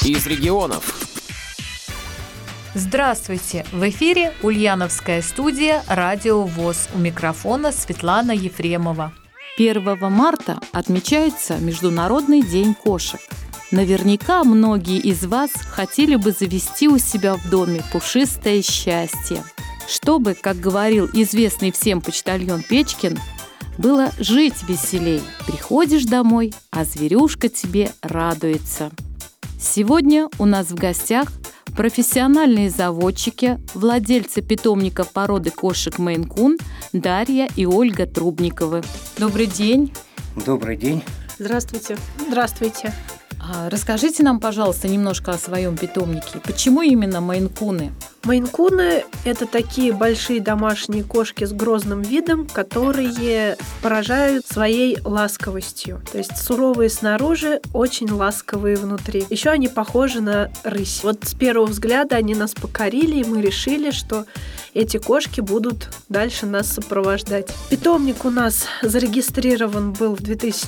из регионов. Здравствуйте! В эфире Ульяновская студия «Радио ВОС». У микрофона Светлана Ефремова. 1 марта отмечается Международный день кошек. Наверняка многие из вас хотели бы завести у себя в доме пушистое счастье. Чтобы, как говорил известный всем почтальон Печкин, было жить веселей. Приходишь домой, а зверюшка тебе радуется. Сегодня у нас в гостях профессиональные заводчики, владельцы питомников породы кошек Мейн-кун Дарья и Ольга Трубниковы. Добрый день. Добрый день. Здравствуйте. Здравствуйте. Расскажите нам, пожалуйста, немножко о своем питомнике. Почему именно мейн-куны? Мейн-куны – это такие большие домашние кошки с грозным видом, которые поражают своей ласковостью. То есть суровые снаружи, очень ласковые внутри. Еще они похожи на рысь. Вот с первого взгляда они нас покорили, и мы решили, что эти кошки будут дальше нас сопровождать. Питомник у нас зарегистрирован был в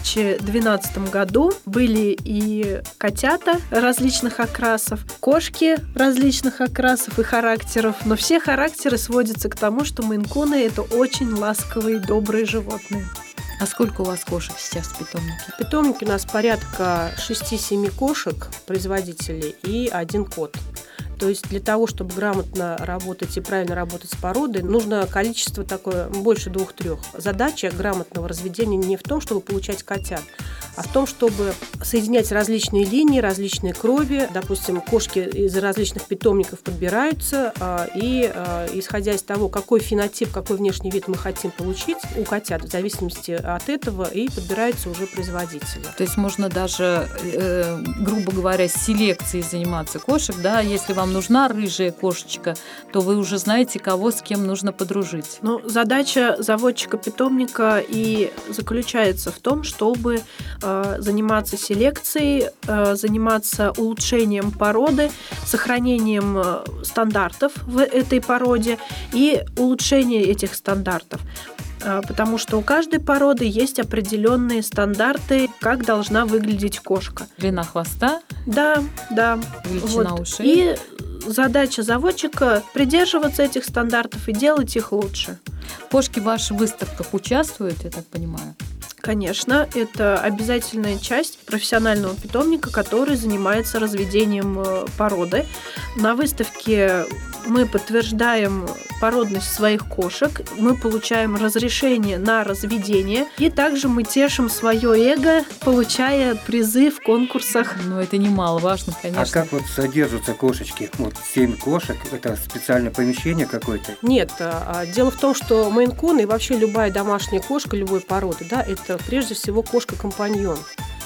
2012 году. Были и котята различных окрасов, кошки различных окрасов и характеров, но все характеры сводятся к тому, что мейн-куны – это очень ласковые, добрые животные. А сколько у вас кошек сейчас в питомнике? В питомнике у нас порядка 6-7 кошек, производителей, и 1 кот. То есть для того, чтобы грамотно работать и правильно работать с породой, нужно количество такое больше 2-3. Задача грамотного разведения не в том, чтобы получать котят, а в том, чтобы соединять различные линии, различные крови. Допустим, кошки из различных питомников подбираются, и исходя из того, какой фенотип, какой внешний вид мы хотим получить у котят, в зависимости от этого и подбираются уже производители. То есть можно даже, грубо говоря, селекцией заниматься кошек, да, если вам нужна рыжая кошечка, то вы уже знаете, кого с кем нужно подружить. Ну, задача заводчика питомника и заключается в том, чтобы заниматься селекцией, заниматься улучшением породы, сохранением стандартов в этой породе и улучшение этих стандартов. Потому что у каждой породы есть определенные стандарты, как должна выглядеть кошка. Длина хвоста? Да. Величина ушей? И задача заводчика придерживаться этих стандартов и делать их лучше. Кошки в ваших выставках участвуют, я так понимаю? Конечно, это обязательная часть профессионального питомника, который занимается разведением породы. На выставке мы подтверждаем породность своих кошек, мы получаем разрешение на разведение, и также мы тешим свое эго, получая призы в конкурсах. Ну, это немаловажно, конечно. А как вот содержатся кошечки? Вот 7 кошек, это специальное помещение какое-то? Нет, дело в том, что мейн-кун и вообще любая домашняя кошка любой породы, да, это прежде всего кошка-компаньон.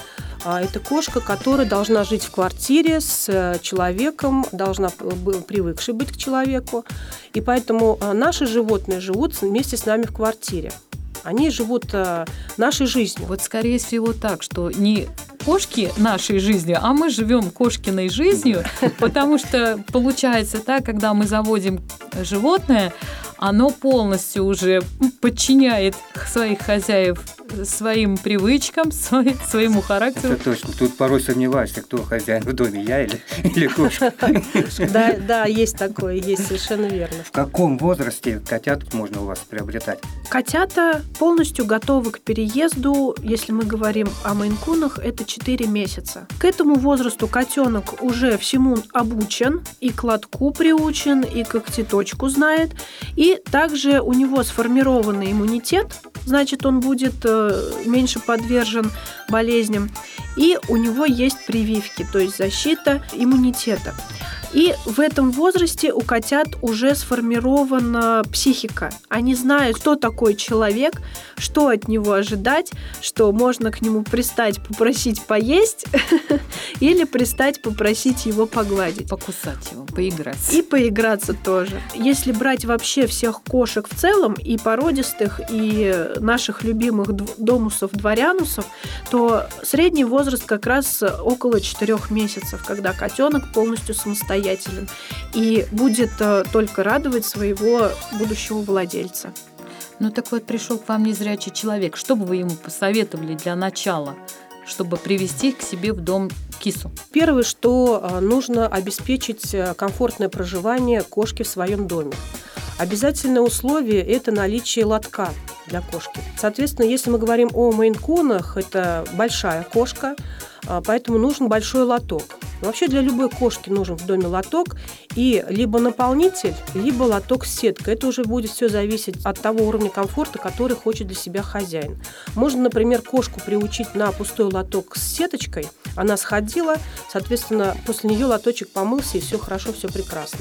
Это кошка, которая должна жить в квартире с человеком, должна привыкшей быть к человеку. И поэтому наши животные живут вместе с нами в квартире. Они живут нашей жизнью. Вот скорее всего так, что не кошки нашей жизнью, а мы живем кошкиной жизнью, потому что получается так, когда мы заводим животное, оно полностью уже подчиняет своих хозяев своим привычкам, своему характеру. Это точно. Тут порой сомневаешься, кто хозяин в доме, я или кошка. Да, есть такое, есть, совершенно верно. В каком возрасте котят можно у вас приобретать? Котята полностью готовы к переезду, если мы говорим о мейн-кунах, это 4 месяца. К этому возрасту котенок уже всему обучен, и к лотку приучен, и когтеточку знает, и также у него сформированный иммунитет, значит, он будет меньше подвержен болезням, и у него есть прививки, то есть защита иммунитета. И в этом возрасте у котят уже сформирована психика. Они знают, кто такой человек, что от него ожидать, что можно к нему пристать, попросить поесть или пристать, попросить его погладить. Покусать его, поиграться. И поиграться тоже. Если брать вообще всех кошек в целом, и породистых, и наших любимых домусов-дворянусов, то средний возраст как раз около 4 месяцев, когда котенок полностью самостоятельный и будет только радовать своего будущего владельца. Ну так вот, пришел к вам незрячий человек. Что бы вы ему посоветовали для начала, чтобы привести к себе в дом кису? Первое, что нужно обеспечить комфортное проживание кошки в своем доме. Обязательное условие – это наличие лотка для кошки. Соответственно, если мы говорим о мейн-кунах, это большая кошка, поэтому нужен большой лоток. Вообще для любой кошки нужен в доме лоток и либо наполнитель, либо лоток с сеткой. Это уже будет все зависеть от того уровня комфорта, который хочет для себя хозяин. Можно, например, кошку приучить на пустой лоток с сеточкой. Она сходила, соответственно, после нее лоточек помылся, и все хорошо, все прекрасно.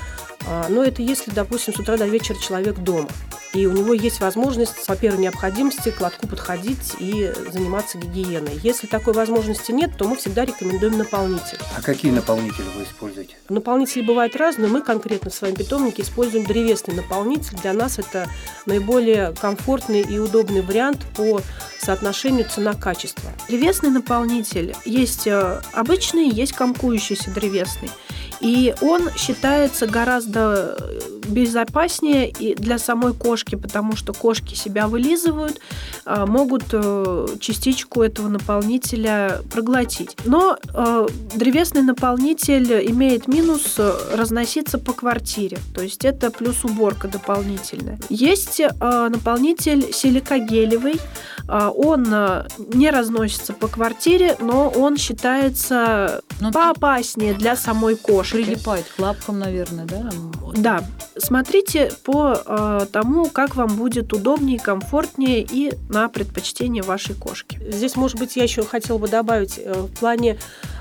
Но это если, допустим, с утра до вечера человек дома. И у него есть возможность по первой необходимости к лотку подходить и заниматься гигиеной. Если такой возможности нет, то мы всегда рекомендуем наполнитель. А какие наполнители вы используете? Наполнители бывают разные. Мы конкретно в своем питомнике используем древесный наполнитель. Для нас это наиболее комфортный и удобный вариант по соотношению цена-качество. Древесный наполнитель есть обычный, есть комкующийся древесный. И он считается гораздо безопаснее и для самой кошки, потому что кошки себя вылизывают, могут частичку этого наполнителя проглотить. Но древесный наполнитель имеет минус разноситься по квартире, то есть это плюс уборка дополнительная. Есть наполнитель силикогелевый, он не разносится по квартире, но он считается поопаснее для самой кошки. Прилипает к лапкам, наверное, да? Да. Смотрите по тому, как вам будет удобнее, комфортнее и на предпочтение вашей кошки. Здесь, может быть, я еще хотела бы добавить в плане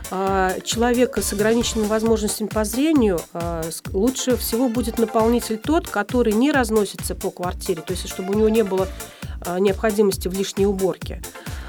человека с ограниченными возможностями по зрению, лучше всего будет наполнитель тот, который не разносится по квартире, то есть чтобы у него не было необходимости в лишней уборке.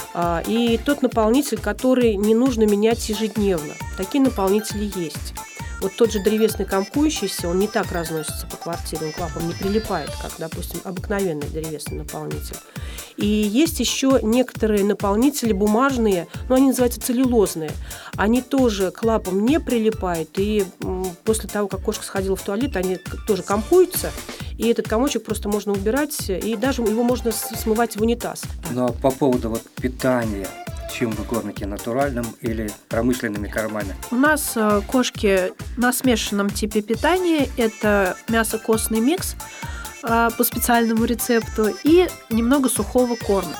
И тот наполнитель, который не нужно менять ежедневно. Такие наполнители есть. Вот тот же древесный комкующийся, он не так разносится по квартире, он к лапам не прилипает, как, допустим, обыкновенный древесный наполнитель. И есть еще некоторые наполнители бумажные, но они называются целлюлозные. Они тоже к лапам не прилипают, и после того, как кошка сходила в туалет, они тоже комкуются, и этот комочек просто можно убирать, и даже его можно смывать в унитаз. Ну а по поводу питания, чем вы кормите, натуральным или промышленными кормами? У нас кошки на смешанном типе питания. Это мясо-костный микс по специальному рецепту и немного сухого корма.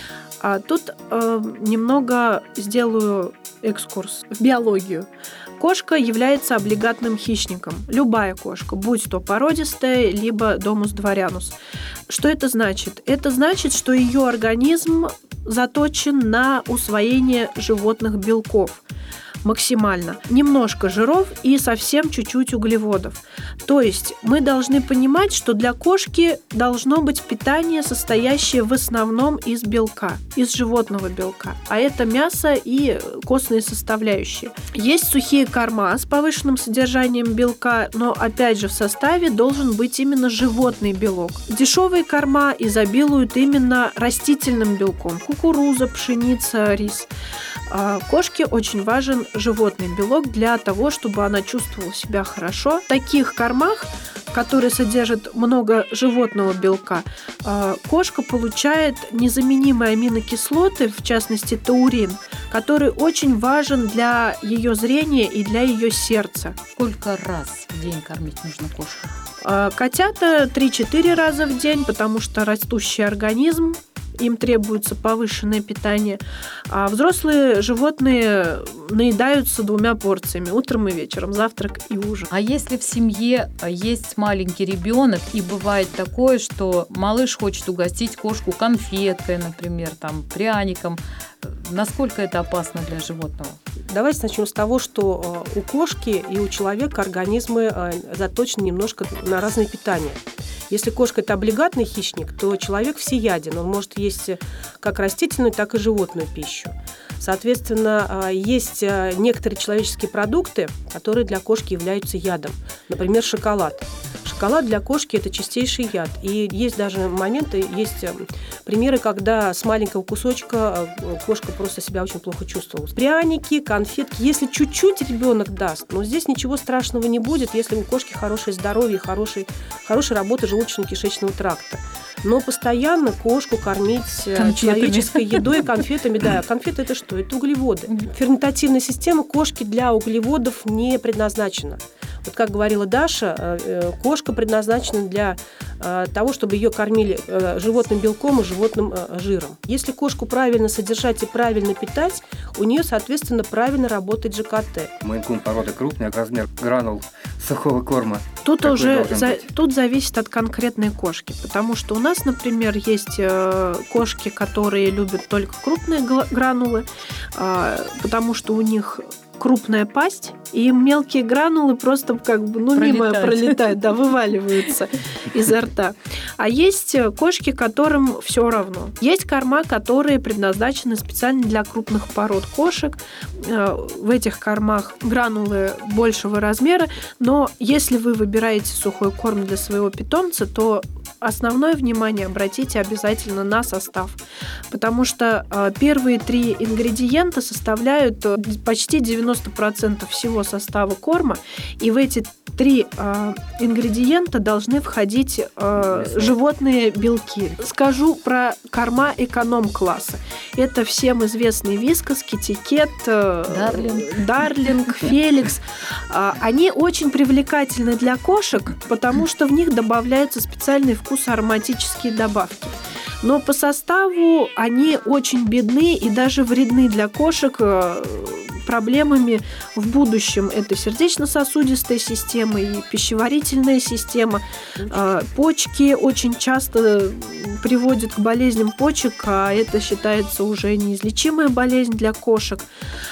Тут немного сделаю экскурс в биологию. Кошка является облигатным хищником. Любая кошка, будь то породистая, либо домус дворянус. Что это значит? Это значит, что ее организм заточен на усвоение животных белков максимально. Немножко жиров и совсем чуть-чуть углеводов. То есть мы должны понимать, что для кошки должно быть питание, состоящее в основном из белка, из животного белка. А это мясо и костные составляющие. Есть сухие корма с повышенным содержанием белка, но опять же в составе должен быть именно животный белок. Дешевые корма изобилуют именно растительным белком. Кукуруза, пшеница, рис. Кошке очень важен животный белок для того, чтобы она чувствовала себя хорошо. В таких кормах, которые содержат много животного белка, кошка получает незаменимые аминокислоты, в частности таурин, который очень важен для ее зрения и для ее сердца. Сколько раз в день кормить нужно кошку? Котята 3-4 раза в день, потому что растущий организм, им требуется повышенное питание, а взрослые животные наедаются 2 порциями, утром и вечером, завтрак и ужин. А если в семье есть маленький ребенок, и бывает такое, что малыш хочет угостить кошку конфеткой, например, там, пряником, насколько это опасно для животного? Давайте начнем с того, что у кошки и у человека организмы заточены немножко на разное питание. Если кошка – это облигатный хищник, то человек всеяден. Он может есть как растительную, так и животную пищу. Соответственно, есть некоторые человеческие продукты, которые для кошки являются ядом. Например, шоколад. Шоколад для кошки – это чистейший яд. И есть даже моменты, есть примеры, когда с маленького кусочка кошка просто себя очень плохо чувствовала. Пряники, конфетки. Если чуть-чуть ребенок даст, но здесь ничего страшного не будет, если у кошки хорошее здоровье, хорошая работа желудочно-кишечного тракта. Но постоянно кошку кормить человеческой едой, конфетами. Да, конфеты – это что? Это углеводы. Ферментативная система кошки для углеводов не предназначена. Вот как говорила Даша, кошка предназначена для того, чтобы ее кормили животным белком и животным жиром. Если кошку правильно содержать и правильно питать, у нее, соответственно, правильно работает ЖКТ. Мейн-кун породы крупная, размер гранул сухого корма. Тут зависит от конкретной кошки, потому что у нас, например, есть кошки, которые любят только крупные гранулы, потому что у них крупная пасть, и мелкие гранулы просто мимо пролетают, вываливаются изо рта. А есть кошки, которым все равно. Есть корма, которые предназначены специально для крупных пород кошек. В этих кормах гранулы большего размера, но если вы выбираете сухой корм для своего питомца, то основное внимание обратите обязательно на состав, потому что первые 3 ингредиента составляют почти 90% всего состава корма, и в эти 3 ингредиента должны входить животные белки. Скажу про корма эконом-класса. Это всем известный Вискас, Китикет, Дарлинг, Феликс. Они очень привлекательны для кошек, потому что в них добавляются специальные вкусоароматические добавки. Но по составу они очень бедны и даже вредны для кошек. Проблемами в будущем это сердечно-сосудистая система и пищеварительная система. Почки очень часто приводят к болезням почек, а это считается уже неизлечимая болезнь для кошек.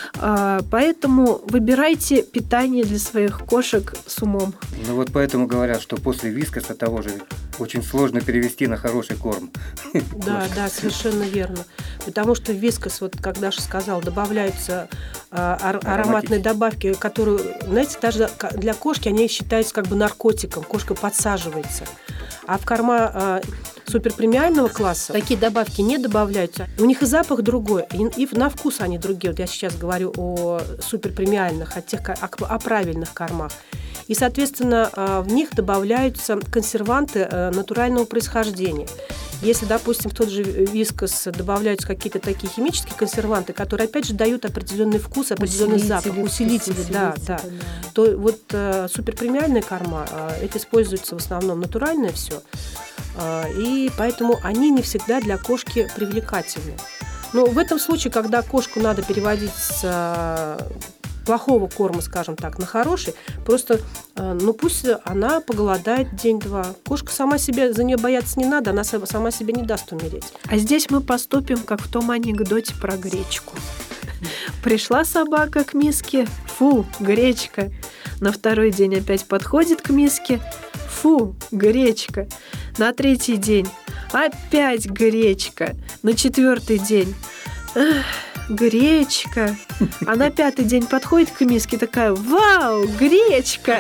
Поэтому выбирайте питание для своих кошек с умом. Ну вот поэтому говорят, что после вискаса того же очень сложно перевести на хороший корм. Да, совершенно верно. Потому что в вискас, вот как Даша сказала, добавляются ароматные добавки, которые, знаете, даже для кошки они считаются как бы наркотиком. Кошка подсаживается. А в корма суперпремиального класса такие добавки не добавляются. У них и запах другой, и на вкус они другие. Вот я сейчас говорю о суперпремиальных, о правильных кормах. И, соответственно, в них добавляются консерванты натурального происхождения. Если, допустим, в тот же вискас добавляются какие-то такие химические консерванты, которые, опять же, дают определенный вкус, определенный запах, усилители, да, то вот суперпремиальные корма, это используется в основном натуральное все, и поэтому они не всегда для кошки привлекательны. Но в этом случае, когда кошку надо переводить с плохого корма, скажем так, на хороший, просто, пусть она поголодает день-два. Кошка сама себе, за нее бояться не надо, она сама себе не даст умереть. А здесь мы поступим, как в том анекдоте про гречку. Пришла собака к миске, фу, гречка. На второй день опять подходит к миске, фу, гречка. На третий день опять гречка. На 4-й день гречка. А на 5-й день подходит к миске, такая: вау, гречка!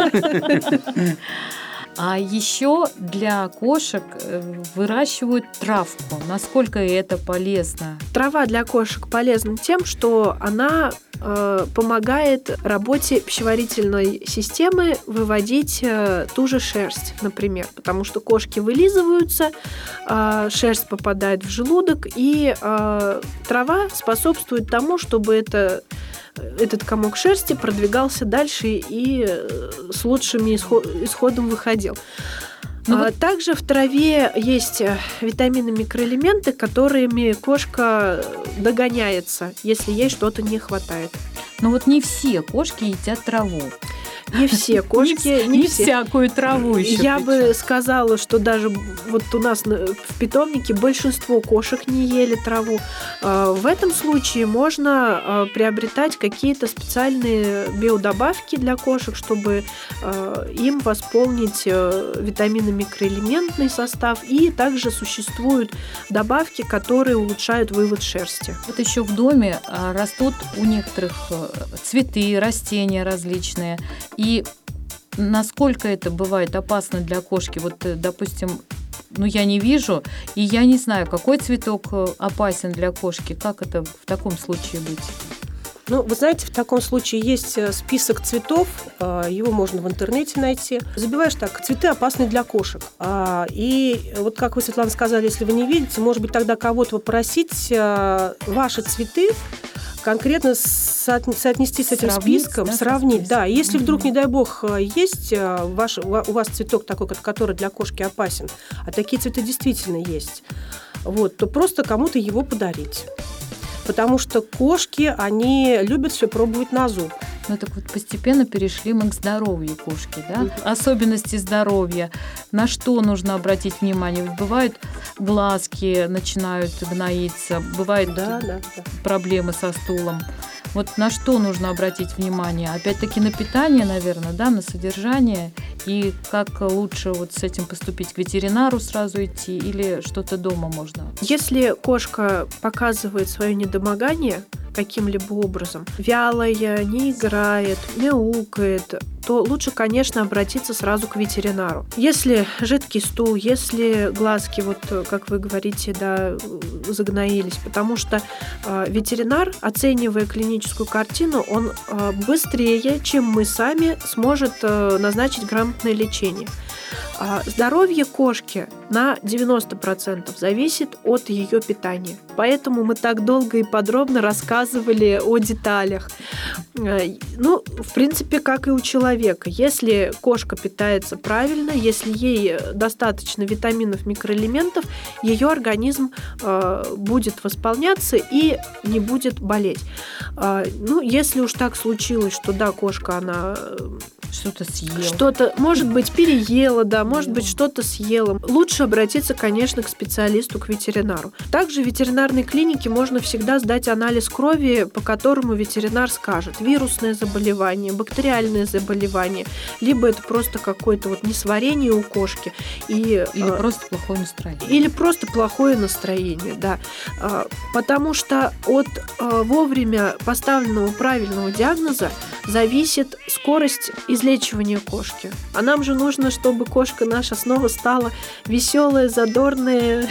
А еще для кошек выращивают травку. Насколько это полезно? Трава для кошек полезна тем, что она помогает работе пищеварительной системы выводить ту же шерсть, например, потому что кошки вылизываются, шерсть попадает в желудок, и трава способствует тому, чтобы этот комок шерсти продвигался дальше и с лучшим исходом выходил. Также в траве есть витамины, микроэлементы, которыми кошка догоняется, если ей что-то не хватает. Но вот не все кошки едят траву. Не все кошки, не всякую траву еще. Я бы сказала, что даже вот у нас в питомнике большинство кошек не ели траву. В этом случае можно приобретать какие-то специальные биодобавки для кошек, чтобы им восполнить витамины, микроэлементный состав. И также существуют добавки, которые улучшают вывод шерсти. Вот еще в доме растут у некоторых цветы, растения различные. И насколько это бывает опасно для кошки? Вот, допустим, я не вижу, и я не знаю, какой цветок опасен для кошки. Как это в таком случае быть? Вы знаете, в таком случае есть список цветов, его можно в интернете найти. Забиваешь так: цветы опасны для кошек. И вот как вы, Светлана, сказали, если вы не видите, может быть, тогда кого-то попросить ваши цветы конкретно соотнести с этим списком, сравнить. Да, если вдруг, не дай бог, есть у вас цветок такой, который для кошки опасен, а такие цветы действительно есть, то просто кому-то его подарить. Потому что кошки, они любят все пробовать на зуб. Так вот постепенно перешли мы к здоровью кошки, да? Особенности здоровья. На что нужно обратить внимание? Вот бывают глазки начинают гноиться, бывают проблемы со стулом. Вот на что нужно обратить внимание? Опять-таки на питание, наверное, да, на содержание. И как лучше с этим поступить? К ветеринару сразу идти или что-то дома можно? Если кошка показывает свое недомогание каким-либо образом, вялая, не играет, мяукает, то лучше, конечно, обратиться сразу к ветеринару. Если жидкий стул, если глазки, как вы говорите, загноились, потому что ветеринар, оценивая клиническую картину, он быстрее, чем мы сами, сможет назначить грамотное лечение. Здоровье кошки на 90% зависит от ее питания. Поэтому мы так долго и подробно рассказывали о деталях. В принципе, как и у человека. Если кошка питается правильно, если ей достаточно витаминов, микроэлементов, ее организм будет восполняться и не будет болеть. Если уж так случилось, что кошка, она что-то съела. Что-то, может быть, переела, может быть, что-то съела. Лучше обратиться, конечно, к специалисту, к ветеринару. Также в ветеринарной клинике можно всегда сдать анализ крови, по которому ветеринар скажет: вирусное заболевание, бактериальное заболевание, либо это просто какое-то несварение у кошки. Или просто плохое настроение. Или просто плохое настроение, да. Потому что от вовремя поставленного правильного диагноза зависит скорость излечивания кошки. А нам же нужно, чтобы кошка наша снова стала веселая, задорная,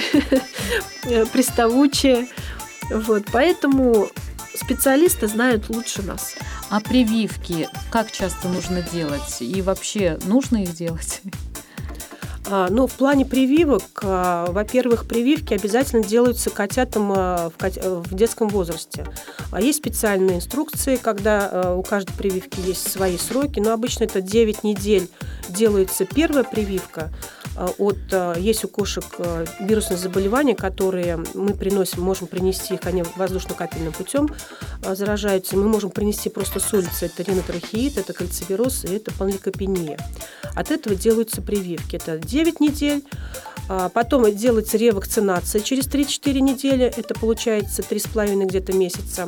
приставучая. Поэтому специалисты знают лучше нас. А прививки как часто нужно делать? И вообще нужно их делать? В плане прививок, во-первых, прививки обязательно делаются котятам в детском возрасте. Есть специальные инструкции, когда у каждой прививки есть свои сроки, но обычно это 9 недель делается первая прививка. Есть у кошек вирусные заболевания, которые мы можем принести их, они воздушно-капельным путем заражаются. Мы можем принести просто с улицы. Это ринотрахеид, это кальцивироз и это панлейкопения. От этого делаются прививки. Это 9 недель. Потом делается ревакцинация через 3-4 недели. Это получается 3,5 где-то месяца.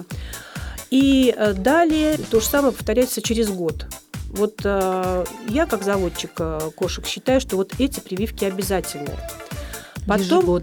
И далее то же самое повторяется через год. Я, как заводчик кошек, считаю, что эти прививки обязательные. Потом,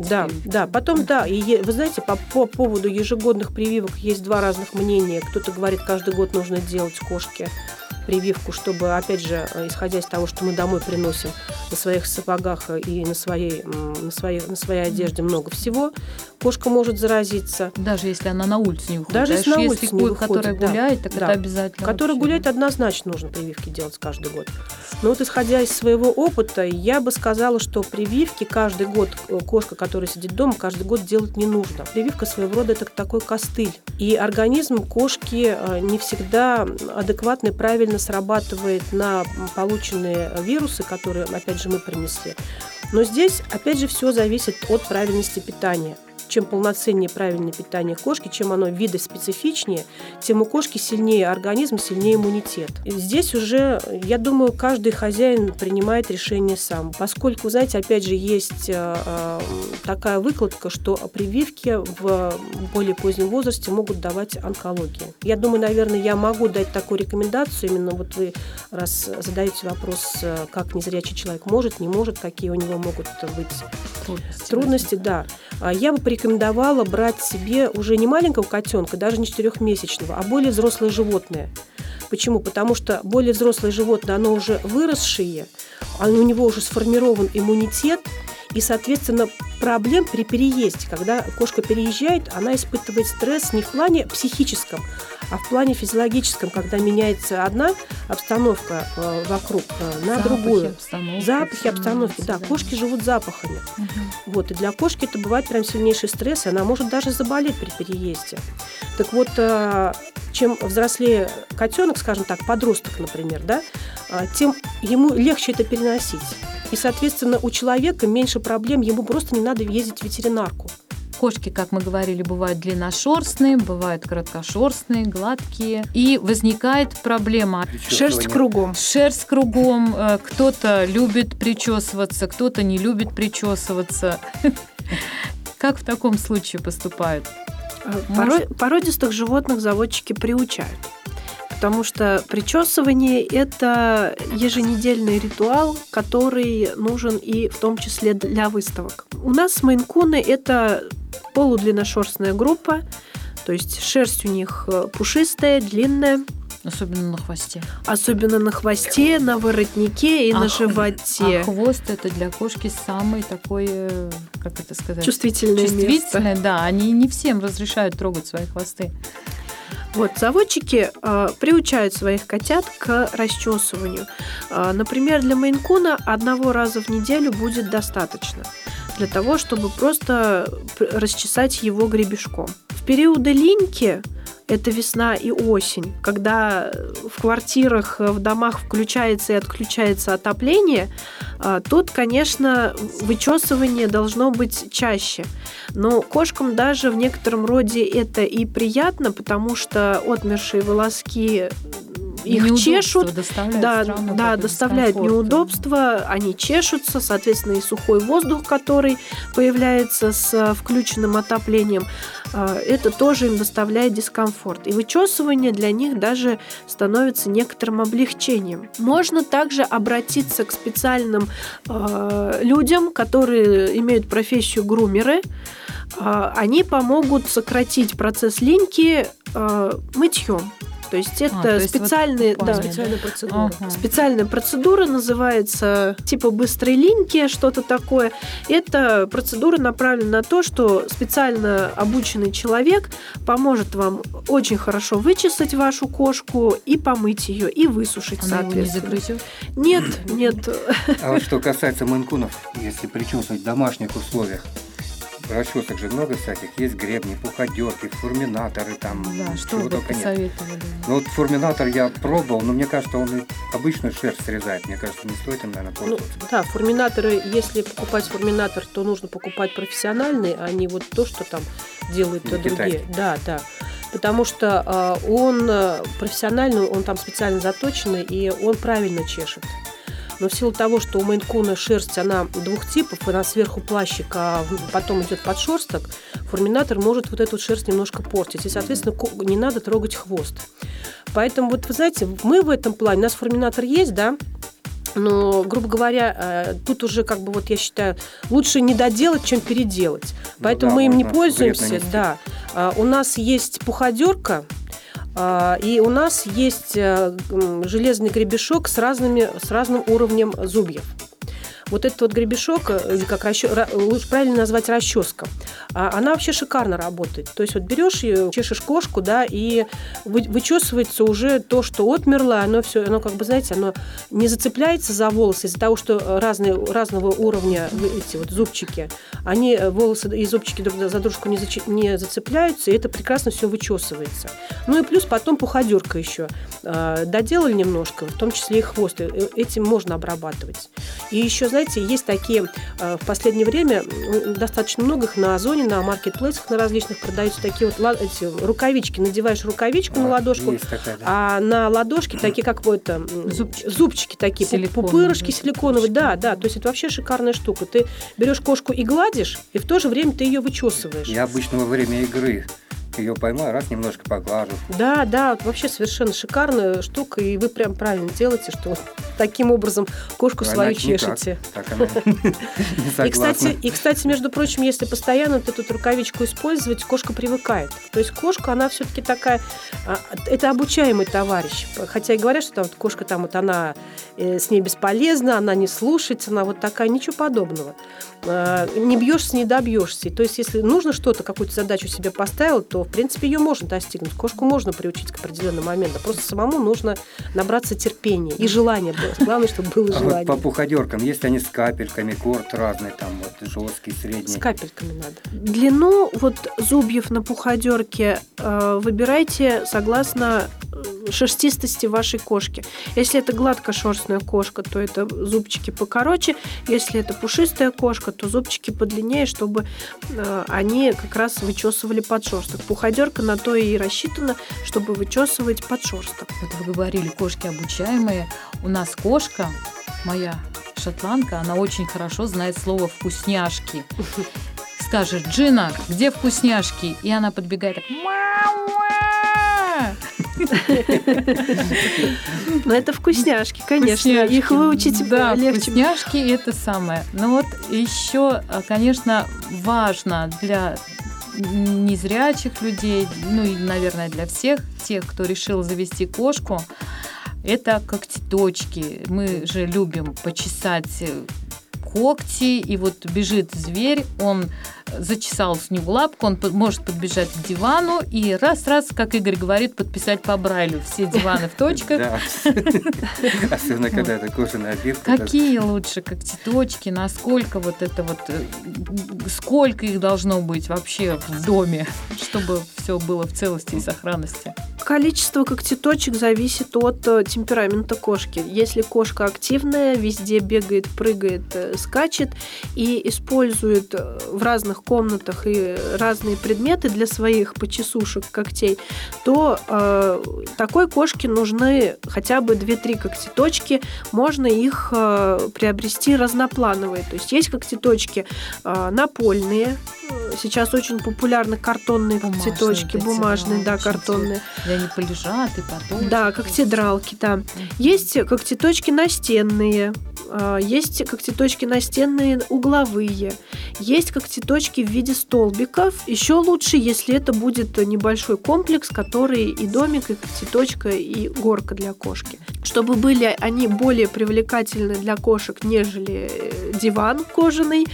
и вы знаете, по поводу ежегодных прививок есть два разных мнения. Кто-то говорит, каждый год нужно делать кошке прививку, чтобы, опять же, исходя из того, что мы домой приносим на своих сапогах и на своей одежде много всего, кошка может заразиться. Даже если она на улицу не выходит. Даже если на улицу не выходит. Которая гуляет, так это обязательно. Которая гуляет, однозначно нужно прививки делать каждый год. Но исходя из своего опыта, я бы сказала, что прививки каждый год кошка, которая сидит дома, каждый год делать не нужно. Прививка своего рода – это такой костыль. И организм кошки не всегда адекватно и правильно срабатывает на полученные вирусы, которые, опять же, мы принесли. Но здесь, опять же, все зависит от правильности питания. Чем полноценнее правильное питание кошки, чем оно видоспецифичнее, тем у кошки сильнее организм, сильнее иммунитет. И здесь уже, я думаю, каждый хозяин принимает решение сам. Поскольку, знаете, опять же, есть такая выкладка, что прививки в более позднем возрасте могут давать онкологию. Я думаю, наверное, я могу дать такую рекомендацию. Именно вы раз задаете вопрос, как незрячий человек может, не может, какие у него могут быть трудности, да. Я бы порекомендовала брать себе уже не маленького котенка, даже не 4-месячного, а более взрослое животное. Почему? Потому что более взрослое животное, оно уже выросшее, у него уже сформирован иммунитет, и, соответственно, проблем при переезде. Когда кошка переезжает, она испытывает стресс не в плане психическом, а в плане физиологическом, когда меняется одна обстановка вокруг на другую. Запахи обстановки. Да, кошки живут запахами. Вот, и для кошки это бывает прям сильнейший стресс, и она может даже заболеть при переезде. Так вот, чем взрослее котенок, скажем так, подросток, например, да, тем ему легче это переносить. И, соответственно, у человека меньше проблем, ему просто не надо ездить в ветеринарку. Кошки, как мы говорили, бывают длинношерстные, бывают короткошерстные, гладкие. И возникает проблема. Шерсть кругом. Шерсть кругом. Кто-то любит причесываться, кто-то не любит причесываться. Как в таком случае поступают? Породистых животных заводчики приучают. Потому что причесывание – это еженедельный ритуал, который нужен и в том числе для выставок. У нас мейн-куны – это полудлинношерстная группа, то есть шерсть у них пушистая, длинная. Особенно на хвосте. Особенно на хвосте, на воротнике и на животе. А хвост – это для кошки самый такой, как это сказать? Чувствительное место. Да. Они не всем разрешают трогать свои хвосты. Вот, заводчики приучают своих котят к расчесыванию. Например, для мейн-куна 1 раза в неделю будет достаточно для того, чтобы просто расчесать его гребешком. В периоды линьки, это весна и осень, когда в квартирах, в домах включается и отключается отопление, тут, конечно, вычесывание должно быть чаще. Но кошкам даже в некотором роде это и приятно, потому что отмершие волоски их чешут, доставляют неудобства, они чешутся, соответственно, и сухой воздух, который появляется с включенным отоплением, это тоже им доставляет дискомфорт. И вычесывание для них даже становится некоторым облегчением. Можно также обратиться к специальным людям, которые имеют профессию грумеры. Они помогут сократить процесс линьки мытьем. То есть это специальная процедура. Специальная процедура называется типа быстрой линьки, что-то такое. Эта процедура направлена на то, что специально обученный человек поможет вам очень хорошо вычесать вашу кошку и помыть ее, и высушить, соответственно. Она его не загрызет? Нет. А вот что касается мейн-кунов, если причесывать в домашних условиях, расчесок же много всяких. Есть гребни, пуходерки, фурминаторы там. Да, что вы посоветовали? Ну вот фурминатор я пробовал, но мне кажется, он и обычную шерсть срезает. Мне кажется, не стоит им, наверное, пользоваться. Фурминаторы, если покупать фурминатор, то нужно покупать профессиональный, а не вот то, что там делают другие. Да. Потому что он профессиональный, он там специально заточенный, и он правильно чешет. Но в силу того, что у мейн-куна шерсть, она 2 типов, она сверху плащик, а потом идет подшерсток, фурминатор может вот эту шерсть немножко портить. И, соответственно, не надо трогать хвост. Поэтому, вот вы знаете, мы в этом плане, у нас фурминатор есть, да, но, грубо говоря, тут уже, как бы, вот я считаю, лучше не доделать, чем переделать. Поэтому мы им не пользуемся. Да. У нас есть пуходерка, и у нас есть железный гребешок с разным уровнем зубьев. Вот этот вот гребешок, или как лучше правильно назвать расческа, она вообще шикарно работает. То есть вот берешь ее, чешешь кошку, да, и вычесывается уже то, что отмерло, оно как бы, знаете, оно не зацепляется за волосы из-за того, что разного уровня эти вот зубчики, волосы и зубчики друг за дружку не зацепляются, и это прекрасно все вычесывается. Ну и плюс потом пуходерка еще. Доделали немножко, в том числе и хвост, этим можно обрабатывать. И еще, знаете, есть такие в последнее время, достаточно много их на Озоне, на маркетплейсах, на различных продаются такие вот эти рукавички. Надеваешь рукавичку на ладошку, такая, да. А на ладошке такие, как вот зубчики такие, пупырышки силиконовые. Да, то есть это вообще шикарная штука. Ты берешь кошку и гладишь, и в то же время ты ее вычесываешь. Я обычно во время игры Ее поймаю, раз немножко поглажу. Да, да, вообще совершенно шикарная штука, и вы прям правильно делаете, что вот таким образом кошку свою Иначе никак. чешете. Так она не согласна. И, кстати, между прочим, если постоянно вот эту рукавичку использовать, кошка привыкает. То есть кошка, она все-таки такая, это обучаемый товарищ. Хотя и говорят, что там, вот кошка там, вот она с ней бесполезна, она не слушается, она вот такая, ничего подобного. Не бьешься, не добьешься. То есть, если нужно что-то, какую-то задачу себе поставил, то, в принципе, ее можно достигнуть. Кошку можно приучить к определенному моменту. Просто самому нужно набраться терпения и желания. Главное, чтобы было А желание. вот по пуходеркам, есть они с капельками, корт разный, там вот жесткий, средний. С капельками надо. Длину вот зубьев на пуходерке выбирайте согласно шерстистости вашей кошки. Если это гладкошерстная кошка, то это зубчики покороче. Если это пушистая кошка, то зубчики подлиннее, чтобы они как раз вычесывали подшерсток. Пуходерка на то и рассчитана, чтобы вычесывать подшерсток. Вот вы говорили, кошки обучаемые. У нас кошка, моя шотландка, она очень хорошо знает слово «вкусняшки». Скажет: «Джина, где вкусняшки?» И она подбегает так: «Мауа!» Но это вкусняшки, конечно. Вкусняшки. Их выучить Да, легче. вкусняшки – это самое. Но вот еще, конечно, важно для незрячих людей, ну и, наверное, для всех тех, кто решил завести кошку, это когтеточки. Мы же любим почесать когти, и вот бежит зверь, он зачесал с него лапку, он может подбежать к дивану и раз-раз, как Игорь говорит, подписать по Брайлю все диваны в точках. Да. Особенно, когда это кожаная обивка. Какие лучше когтеточки, насколько вот это вот, сколько их должно быть вообще в доме, чтобы все было в целости и сохранности? Количество когтеточек зависит от темперамента кошки. Если кошка активная, везде бегает, прыгает, скачет и использует в разных комнатах и разные предметы для своих почесушек, когтей, то такой кошке нужны хотя бы 2-3 когтеточки. Можно их приобрести разноплановые. То есть есть когтеточки напольные. Сейчас очень популярны картонные когтеточки, бумажные, да, картонные. И они полежат, и потом. Да, когтедралки, да. Есть когтеточки настенные, есть когтеточки настенные угловые, есть когтеточки в виде столбиков. Еще лучше, если это будет небольшой комплекс, который и домик, и когтеточка, и горка для кошки. Чтобы были они более привлекательны для кошек, нежели диван кожаный,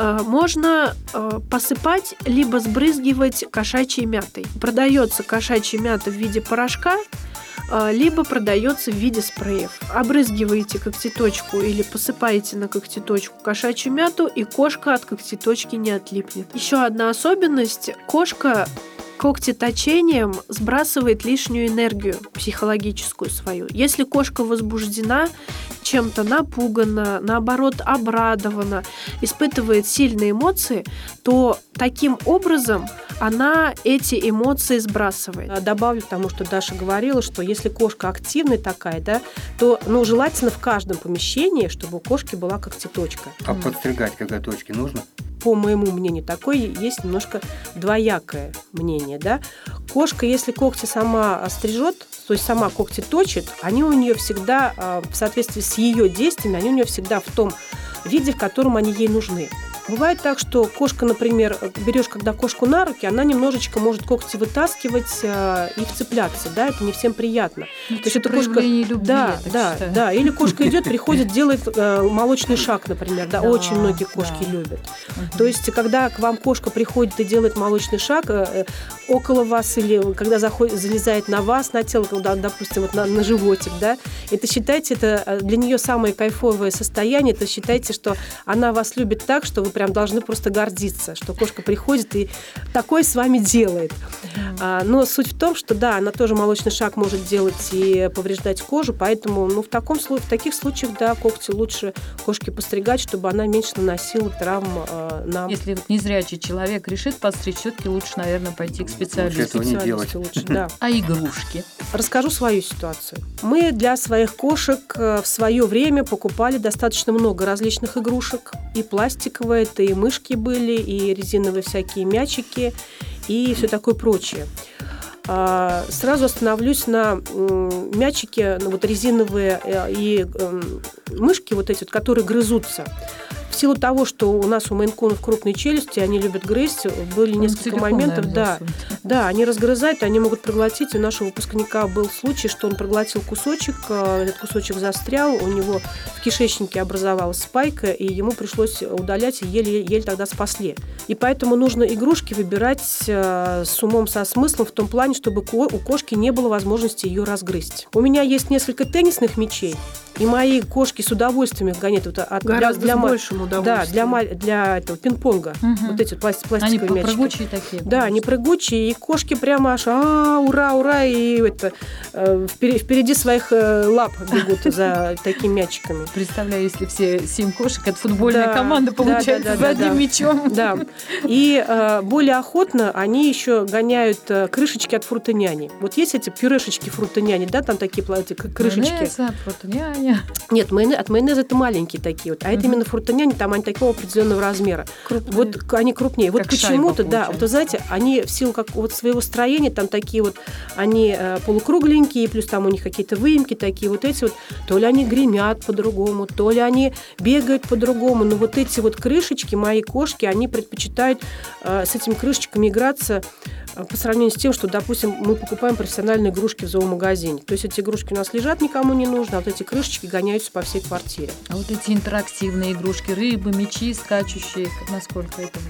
можно посыпать либо сбрызгивать кошачьей мятой. Продается кошачья мята в виде порошка, либо продается в виде спреев. Обрызгиваете когтеточку или посыпаете на когтеточку кошачью мяту, и кошка от когтеточки не отлипнет. Еще одна особенность. Кошка когтеточением сбрасывает лишнюю энергию психологическую свою. Если кошка возбуждена, чем-то напугана, наоборот, обрадована, испытывает сильные эмоции, то таким образом она эти эмоции сбрасывает. Добавлю к тому, что Даша говорила, что если кошка активная такая, да, то желательно в каждом помещении, чтобы у кошки была когтеточка. А подстригать коготочки нужно? По моему мнению, такое есть немножко двоякое мнение. Да? Кошка, если когти сама стрижет, то есть сама когти точит, они у нее всегда, в соответствии с ее действиями, они у нее всегда в том виде, в котором они ей нужны. Бывает так, что кошка, например, берешь, когда кошку на руки, она немножечко может когти вытаскивать и вцепляться, да, это не всем приятно. То есть это кошка... любви, да. Или кошка идет, приходит, делает молочный шаг, например, да, очень многие кошки любят. То есть, когда к вам кошка приходит и делает молочный шаг около вас, или когда залезает на вас, на тело, когда, допустим, вот на животик, да, это считайте, это для нее самое кайфовое состояние, это считайте, что она вас любит так, что вы прям должны просто гордиться, что кошка приходит и такое с вами делает. Но суть в том, что да, она тоже молочный шаг может делать и повреждать кожу, поэтому в таких случаях, да, когти лучше кошке постригать, чтобы она меньше наносила травм нам. Если вот незрячий человек решит подстричь, все-таки лучше, наверное, пойти к специалисту. Лучше этого не делать. Лучше, да. А игрушки? Расскажу свою ситуацию. Мы для своих кошек в свое время покупали достаточно много различных игрушек. И пластиковые, это и мышки были, и резиновые всякие мячики, и все такое прочее. Сразу остановлюсь на мячике, вот резиновые и мышки вот эти, которые грызутся. В силу того, что у нас у мейн-кунов крупные челюсти, они любят грызть, были несколько моментов, да, они разгрызают, они могут проглотить. У нашего выпускника был случай, что он проглотил кусочек, этот кусочек застрял, у него в кишечнике образовалась спайка, и ему пришлось удалять, и еле тогда спасли. И поэтому нужно игрушки выбирать с умом, со смыслом, в том плане, чтобы у кошки не было возможности ее разгрызть. У меня есть несколько теннисных мячей, и мои кошки с удовольствием их гоняют гораздо большим удовольствием. Для этого пинг-понга. Вот эти пластиковые они мячики. Они прыгучие такие. Да, они прыгучие, и кошки прямо аж ура, и впереди своих лап бегут за такими мячиками. Представляю, если все 7 кошек, это футбольная команда получается за одним мячом. Да. И более охотно они еще гоняют крышечки от фрутоняни. Вот есть эти пюрешечки фрутоняни, да, там такие крышечки. Майонеза, фрутоняня. Нет, от майонеза это маленькие такие вот, а это именно фрутоняни, там они такого определенного размера. Крупные. Вот они крупнее. Вот как почему-то, да, вот вы знаете, они в силу своего строения, там такие вот, они полукругленькие, плюс там у них какие-то выемки такие, вот эти вот, то ли они гремят по-другому, то ли они бегают по-другому, но вот эти вот крышечки, мои кошки, они предпочитают с этими крышечками играться по сравнению с тем, что, допустим, мы покупаем профессиональные игрушки в зоомагазине. То есть эти игрушки у нас лежат, никому не нужны, а вот эти крышечки гоняются по всей квартире. А вот эти интерактивные игрушки, рыбы, мячи скачущие, насколько это?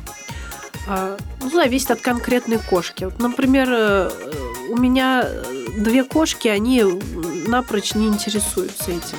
Зависит от конкретной кошки. Вот, например, у меня 2 кошки, они напрочь не интересуются этим.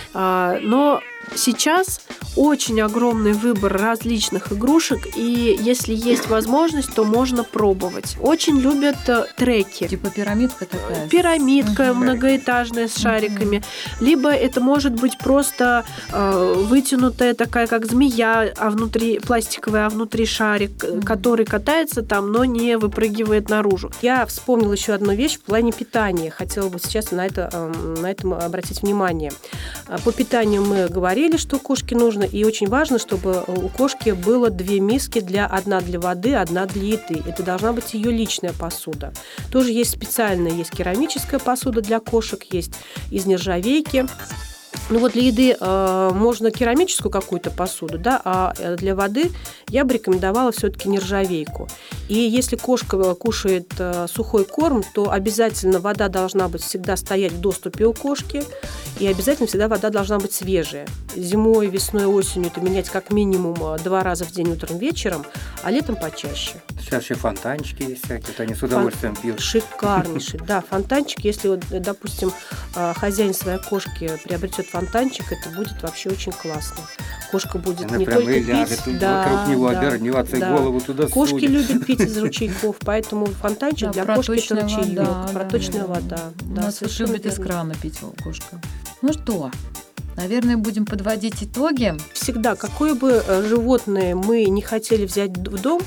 Но сейчас очень огромный выбор различных игрушек, и если есть возможность, то можно пробовать. Очень любят треки. Типа пирамидка такая? Пирамидка многоэтажная с шариками. Либо это может быть просто вытянутая такая, как змея, пластиковая, а внутри шарик, который катается там, но не выпрыгивает наружу. Я вспомнила еще одну вещь в плане питания. Хотела бы сейчас на этом обратить внимание. По питанию мы говорили, что кошке нужно, и очень важно, чтобы у кошки было 2 миски, одна для воды, одна для еды. Это должна быть ее личная посуда. Тоже есть специальная, есть керамическая посуда для кошек, есть из нержавейки. Ну вот для еды можно керамическую какую-то посуду, да, а для воды я бы рекомендовала все-таки нержавейку. И если кошка кушает сухой корм, то обязательно вода должна быть всегда стоять в доступе у кошки, и обязательно всегда вода должна быть свежая. Зимой, весной, осенью это менять как минимум 2 раза в день, утром, вечером, а летом почаще. Сейчас еще фонтанчики есть всякие, вот они с удовольствием пьют. Шикарнейший, да, фонтанчик. Если, вот, допустим, хозяин своей кошки приобретет фонтанчик, это будет вообще очень классно. Кошка будет не только пить, вокруг него обернется, голову туда кошки судит. любят пить из ручейков, поэтому фонтанчик для кошки это ручеек, проточная вода. У нас любит из крана пить кошка. Ну что, наверное, будем подводить итоги. Всегда, какое бы животное мы не хотели взять в дом,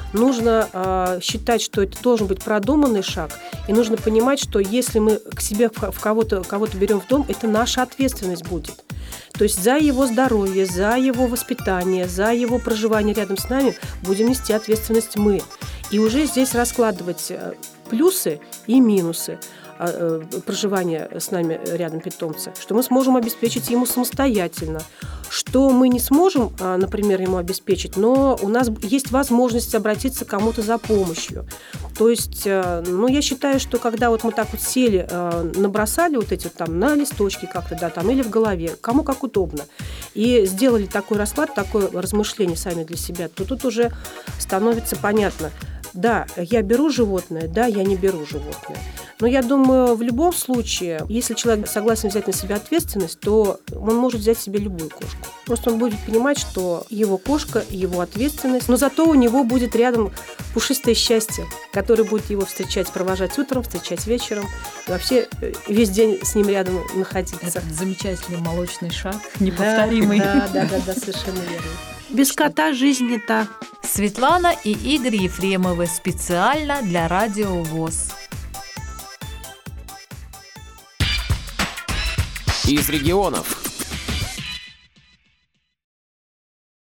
нужно считать, что это должен быть продуманный шаг, и нужно понимать, что если мы к себе в кого-то берем в дом, это наша ответственность будет. То есть за его здоровье, за его воспитание, за его проживание рядом с нами будем нести ответственность мы. И уже здесь раскладывать плюсы и минусы проживания с нами рядом питомца, что мы сможем обеспечить ему самостоятельно, что мы не сможем, например, ему обеспечить, но у нас есть возможность обратиться к кому-то за помощью. То есть, я считаю, что когда вот мы так вот сели, набросали вот эти там на листочки как-то, да, там или в голове, кому как удобно, и сделали такой расклад, такое размышление сами для себя, то тут уже становится понятно, да, я беру животное, да, я не беру животное. Но я думаю, в любом случае, если человек согласен взять на себя ответственность, то он может взять себе любую кошку. Просто он будет понимать, что его кошка, его ответственность, но зато у него будет рядом пушистое счастье, которое будет его встречать, провожать утром, встречать вечером, и вообще весь день с ним рядом находиться. Это замечательный молочный шаг, неповторимый. Да, совершенно верно. Без кота жизнь не та. Светлана и Игорь Ефремовы специально для Радио ВОС. Из регионов.